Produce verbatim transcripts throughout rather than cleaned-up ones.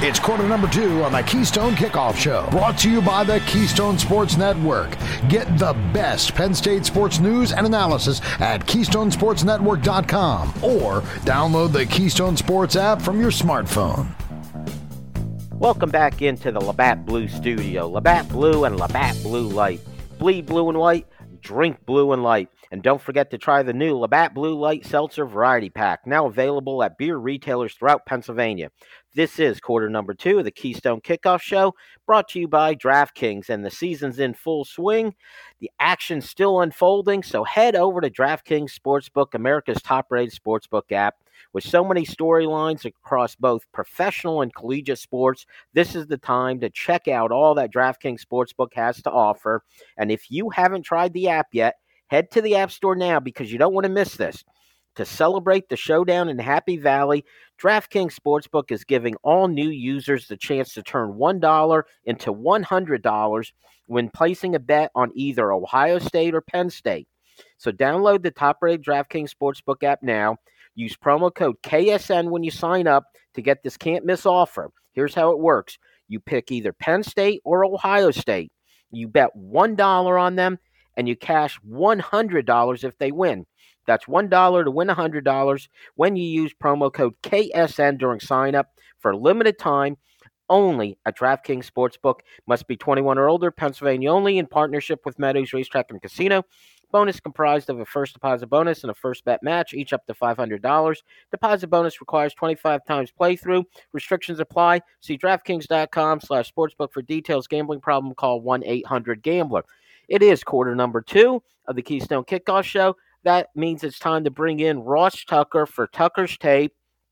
It's quarter number two on the Keystone Kickoff Show, brought to you by the Keystone Sports Network. Get the best Penn State sports news and analysis at keystone sports network dot com or download the Keystone Sports app from your smartphone. Welcome back into the Labatt Blue Studio. Labatt Blue and Labatt Blue Light. Bleed blue and white, drink blue and light. And don't forget to try the new Labatt Blue Light Seltzer Variety Pack, now available at beer retailers throughout Pennsylvania. This is quarter number two of the Keystone Kickoff Show, brought to you by DraftKings, and the season's in full swing. The action's still unfolding, so head over to DraftKings Sportsbook, America's top-rated sportsbook app. With so many storylines across both professional and collegiate sports, this is the time to check out all that DraftKings Sportsbook has to offer. And if you haven't tried the app yet, head to the App Store now because you don't want to miss this. To celebrate the showdown in Happy Valley, DraftKings Sportsbook is giving all new users the chance to turn one dollar into one hundred dollars when placing a bet on either Ohio State or Penn State. So download the top-rated DraftKings Sportsbook app now. Use promo code K S N when you sign up to get this can't-miss offer. Here's how it works. You pick either Penn State or Ohio State. You bet one dollar on them, and you cash one hundred dollars if they win. That's one dollar to win one hundred dollars when you use promo code K S N during sign-up for a limited time only at DraftKings Sportsbook. Must be twenty-one or older, Pennsylvania only, in partnership with Meadows Racetrack and Casino. Bonus comprised of a first deposit bonus and a first bet match, each up to five hundred dollars. Deposit bonus requires twenty-five times playthrough. Restrictions apply. See DraftKings.com slash sportsbook for details. Gambling problem, call one eight hundred gambler. It is quarter number two of the Keystone Kickoff Show. That means it's time to bring in Ross Tucker for Tucker's Tape.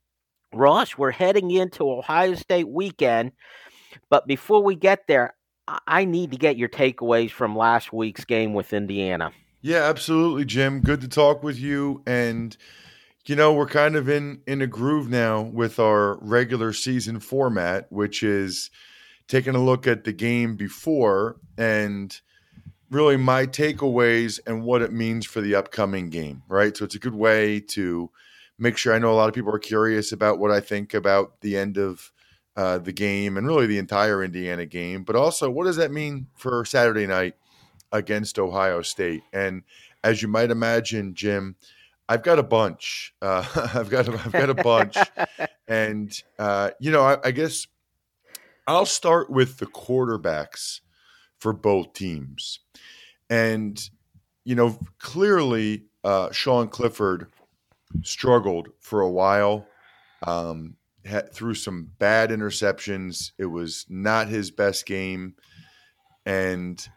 Ross, we're heading into Ohio State weekend, but before we get there, I need to get your takeaways from last week's game with Indiana. Yeah, absolutely, Jim. Good to talk with you. And, you know, we're kind of in, in a groove now with our regular season format, which is taking a look at the game before and really my takeaways and what it means for the upcoming game, right? So it's a good way to make sure. I know a lot of people are curious about what I think about the end of uh, the game and really the entire Indiana game, but also what does that mean for Saturday night against Ohio State? And as you might imagine, Jim, I've got a bunch. Uh, I've got I've got a bunch, and uh, you know, I, I guess I'll start with the quarterbacks for both teams, and you know, clearly uh, Sean Clifford struggled for a while. Um, had, through some bad interceptions. It was not his best game, and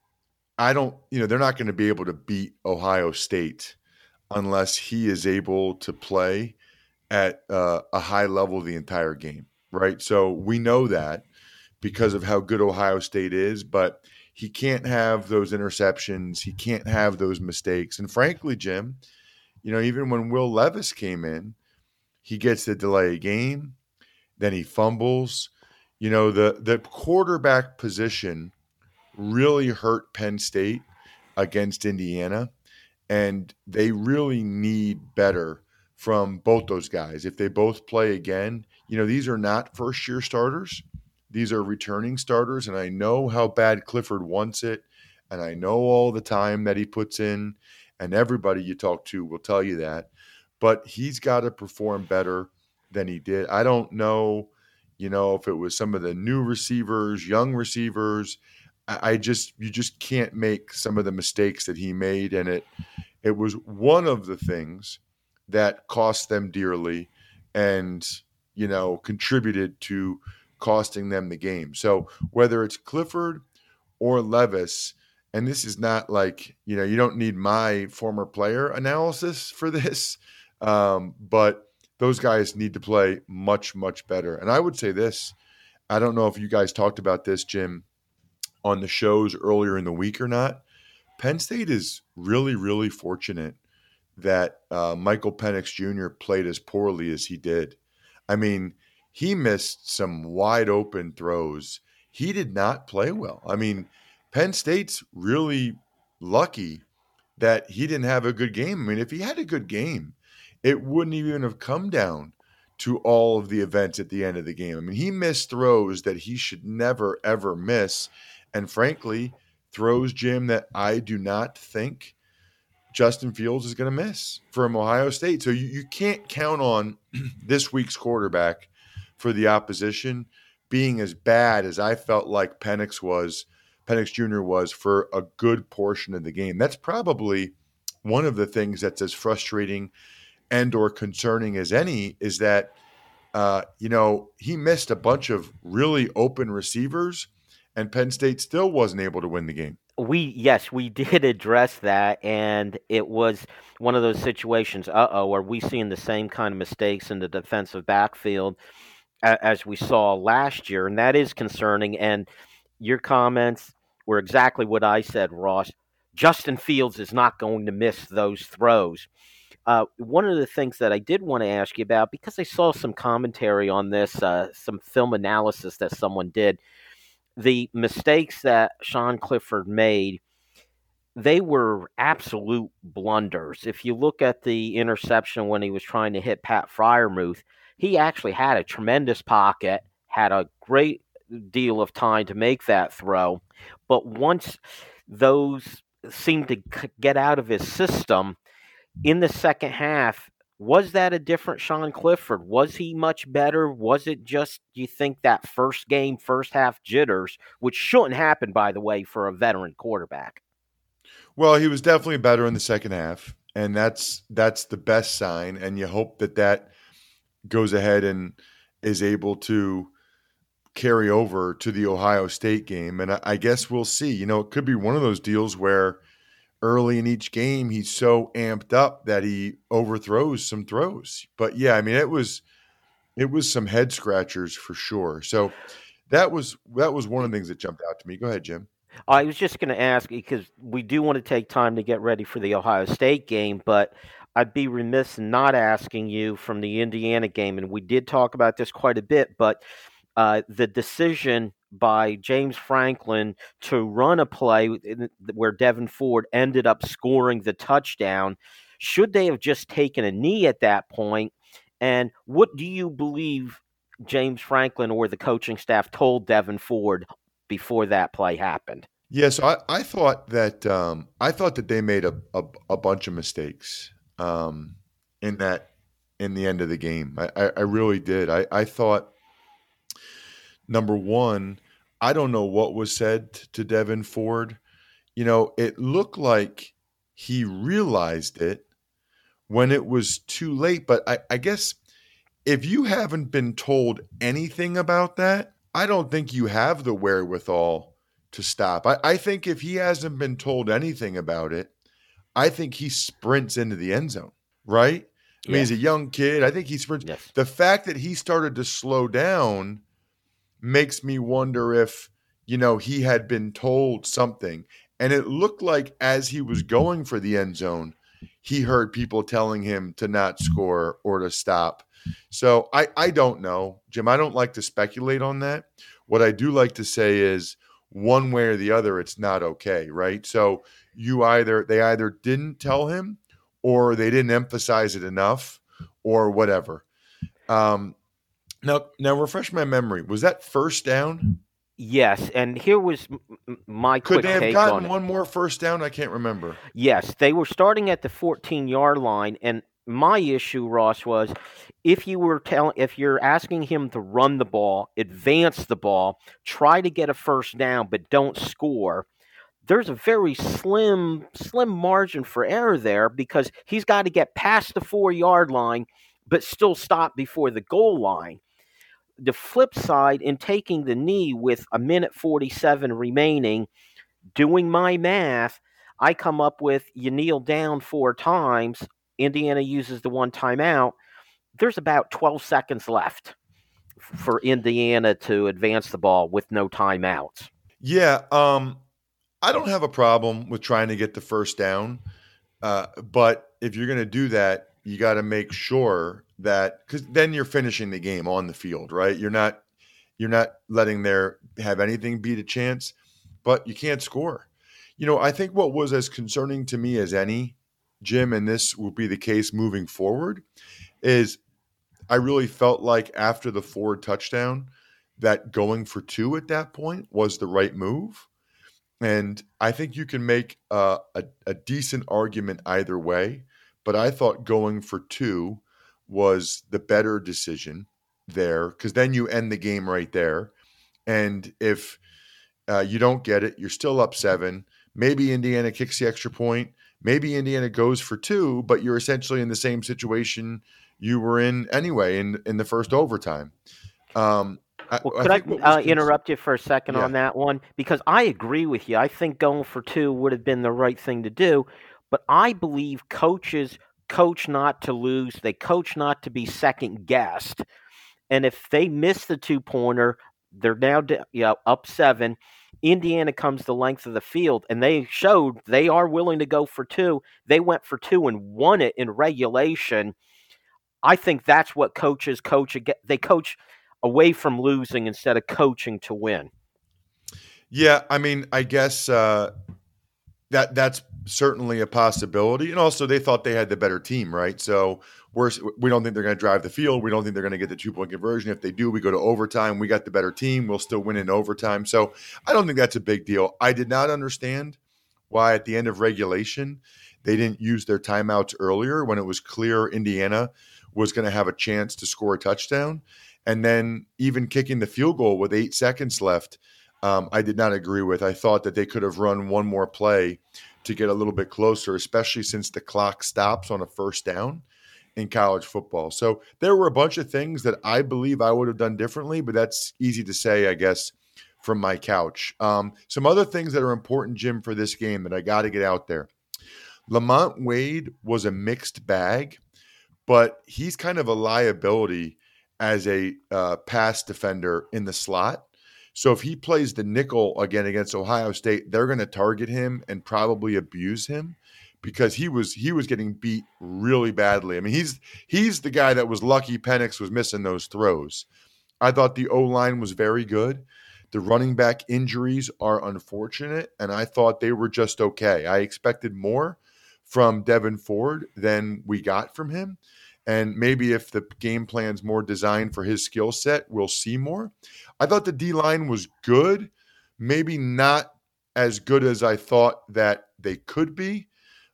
I don't, you know, they're not going to be able to beat Ohio State unless he is able to play at uh, a high level the entire game, right? So we know that because of how good Ohio State is, but he can't have those interceptions. He can't have those mistakes. And frankly, Jim, you know, even when Will Levis came in, he gets to delay a game, then he fumbles. You know, the the quarterback position really hurt Penn State against Indiana, and they really need better from both those guys. If they both play again, you know, these are not first-year starters. These are returning starters, and I know how bad Clifford wants it, and I know all the time that he puts in, and everybody you talk to will tell you that, but he's got to perform better than he did. I don't know, you know, if it was some of the new receivers, young receivers. I just, you just can't make some of the mistakes that he made. And it, it was one of the things that cost them dearly and, you know, contributed to costing them the game. So whether it's Clifford or Levis, and this is not like, you know, you don't need my former player analysis for this, um, but those guys need to play much, much better. And I would say this, I don't know if you guys talked about this, Jim, on the shows earlier in the week or not. Penn State is really, really fortunate that uh, Michael Penix Junior played as poorly as he did. I mean, he missed some wide open throws. He did not play well. I mean, Penn State's really lucky that he didn't have a good game. I mean, if he had a good game, it wouldn't even have come down to all of the events at the end of the game. I mean, he missed throws that he should never, ever miss. And frankly, throws, Jim, that I do not think Justin Fields is going to miss from Ohio State. So you, you can't count on this week's quarterback for the opposition being as bad as I felt like Penix was, Penix Junior was for a good portion of the game. That's probably one of the things that's as frustrating and or concerning as any, is that, uh, you know, he missed a bunch of really open receivers and Penn State still wasn't able to win the game. We, yes, we did address that, and it was one of those situations, uh-oh, are we seeing the same kind of mistakes in the defensive backfield a- as we saw last year? And that is concerning, and your comments were exactly what I said, Ross. Justin Fields is not going to miss those throws. Uh, one of the things that I did want to ask you about, because I saw some commentary on this, uh, some film analysis that someone did, the mistakes that Sean Clifford made, they were absolute blunders. If you look at the interception when he was trying to hit Pat Freiermuth, he actually had a tremendous pocket, had a great deal of time to make that throw. But once those seemed to get out of his system in the second half, was that a different Sean Clifford? Was he much better? Was it just, do you think, that first game, first half jitters, which shouldn't happen, by the way, for a veteran quarterback? Well, he was definitely better in the second half, and that's that's the best sign. And you hope that that goes ahead and is able to carry over to the Ohio State game. And I, I guess we'll see. You know, it could be one of those deals where early in each game he's so amped up that he overthrows some throws. But yeah, I mean, it was it was some head scratchers for sure. So that was that was one of the things that jumped out to me. Go ahead, Jim. I was just going to ask, because we do want to take time to get ready for the Ohio State game, but I'd be remiss in not asking you from the Indiana game, and we did talk about this quite a bit, but uh, the decision by James Franklin to run a play where Devin Ford ended up scoring the touchdown, should they have just taken a knee at that point? And what do you believe James Franklin or the coaching staff told Devin Ford before that play happened? Yes, yeah, so I, I thought that um, I thought that they made a, a, a bunch of mistakes um, in that in the end of the game. I, I, I really did. I, I thought, number one, I don't know what was said to Devin Ford. You know, it looked like he realized it when it was too late. But I, I guess if you haven't been told anything about that, I don't think you have the wherewithal to stop. I, I think if he hasn't been told anything about it, I think he sprints into the end zone, right? I mean, yes. He's a young kid. I think he sprints. Yes. The fact that he started to slow down makes me wonder if, you know, he had been told something. And it looked like as he was going for the end zone, he heard people telling him to not score or to stop. So I, I don't know, Jim. I don't like to speculate on that. What I do like to say is one way or the other, it's not okay, right? So you either they either didn't tell him or they didn't emphasize it enough or whatever. Um, now, now refresh my memory. Was that first down? Yes, and here was my Could quick they have take gotten on it. one more first down? I can't remember. Yes, they were starting at the fourteen-yard line, and my issue, Ross, was if you were telling, if you're asking him to run the ball, advance the ball, try to get a first down, but don't score, there's a very slim, slim margin for error there because he's got to get past the four-yard line, but still stop before the goal line. The flip side, in taking the knee with a minute forty-seven remaining, doing my math, I come up with you kneel down four times. Indiana uses the one timeout. There's about twelve seconds left for Indiana to advance the ball with no timeouts. Yeah, um, I don't have a problem with trying to get the first down, uh, but if you're going to do that, you got to make sure that because then you're finishing the game on the field, right? You're not you're not letting there have anything beat a chance, but you can't score. You know, I think what was as concerning to me as any, Jim, and this will be the case moving forward, is I really felt like after the Ford touchdown that going for two at that point was the right move. And I think you can make uh, a, a decent argument either way. But I thought going for two was the better decision there, because then you end the game right there. And if uh, you don't get it, you're still up seven. Maybe Indiana kicks the extra point. Maybe Indiana goes for two, but you're essentially in the same situation you were in anyway in, in the first overtime. Um, well, could I, I uh, interrupt you for a second yeah. on that one? Because I agree with you. I think going for two would have been the right thing to do. But I believe coaches coach not to lose. They coach not to be second-guessed. And if they miss the two-pointer, they're now you know, up seven. Indiana comes the length of the field, and they showed they are willing to go for two. They went for two and won it in regulation. I think that's what coaches coach. They coach away from losing instead of coaching to win. Yeah, I mean, I guess uh, that that's certainly a possibility. And also they thought they had the better team, right? So we're, we don't think they're going to drive the field. We don't think they're going to get the two-point conversion. If they do, we go to overtime. We got the better team. We'll still win in overtime. So I don't think that's a big deal. I did not understand why at the end of regulation they didn't use their timeouts earlier when it was clear Indiana was going to have a chance to score a touchdown. And then even kicking the field goal with eight seconds left, um, I did not agree with. I thought that they could have run one more play to get a little bit closer, especially since the clock stops on a first down in college football. So there were a bunch of things that I believe I would have done differently, but that's easy to say, I guess, from my couch. Um, some other things that are important, Jim, for this game that I got to get out there. Lamont Wade was a mixed bag, but he's kind of a liability as a uh, pass defender in the slot. So if he plays the nickel again against Ohio State, they're going to target him and probably abuse him because he was he was getting beat really badly. I mean, he's he's the guy that was lucky Penix was missing those throws. I thought the O-line was very good. The running back injuries are unfortunate, and I thought they were just okay. I expected more from Devin Ford than we got from him. And maybe if the game plan's more designed for his skill set, we'll see more. I thought the D-line was good, maybe not as good as I thought that they could be.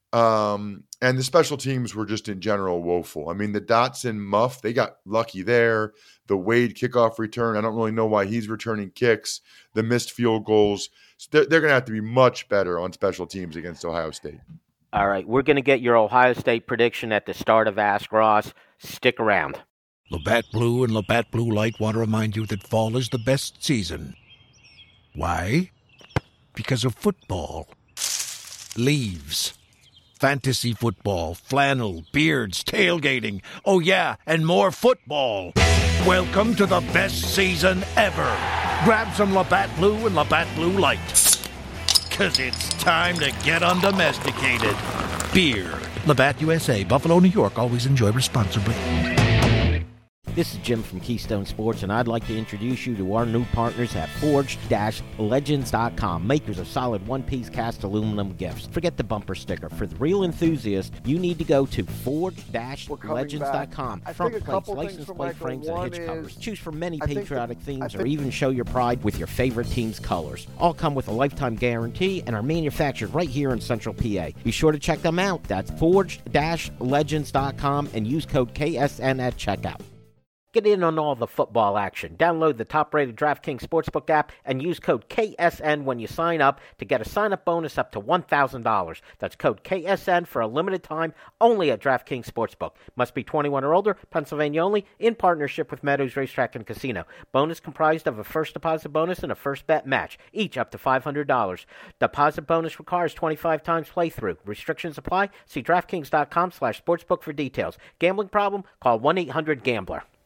Um, and the special teams were just in general woeful. I mean, the Dotson muff, they got lucky there. The Wade kickoff return, I don't really know why he's returning kicks. The missed field goals. So they're, they're going to have to be much better on special teams against Ohio State. All right, we're going to get your Ohio State prediction at the start of Ask Ross. Stick around. Labatt Blue and Labatt Blue Light want to remind you that fall is the best season. Why? Because of football. Leaves. Fantasy football, flannel, beards, tailgating. Oh, yeah, and more football. Welcome to the best season ever. Grab some Labatt Blue and Labatt Blue Light. Because it's time to get undomesticated. Beer. Labatt U S A, Buffalo, New York. Always enjoy responsibly. This is Jim from Keystone Sports, and I'd like to introduce you to our new partners at Forged Legends dot com, makers of solid one-piece cast aluminum gifts. Forget the bumper sticker. For the real enthusiast, you need to go to Forged Legends dot com. Front plates, license plate frames, and hitch covers. Choose from many patriotic the, themes or even show your pride with your favorite team's colors. All come with a lifetime guarantee and are manufactured right here in Central P A. Be sure to check them out. That's Forged Legends dot com and use code K S N at checkout. Get in on all the football action. Download the top-rated DraftKings Sportsbook app and use code K S N when you sign up to get a sign-up bonus up to one thousand dollars. That's code K S N for a limited time only at DraftKings Sportsbook. Must be twenty-one or older, Pennsylvania only, in partnership with Meadows Racetrack and Casino. Bonus comprised of a first deposit bonus and a first bet match, each up to five hundred dollars. Deposit bonus requires twenty-five times playthrough. Restrictions apply. See DraftKings dot com slash sportsbook for details. Gambling problem? Call one eight hundred gambler.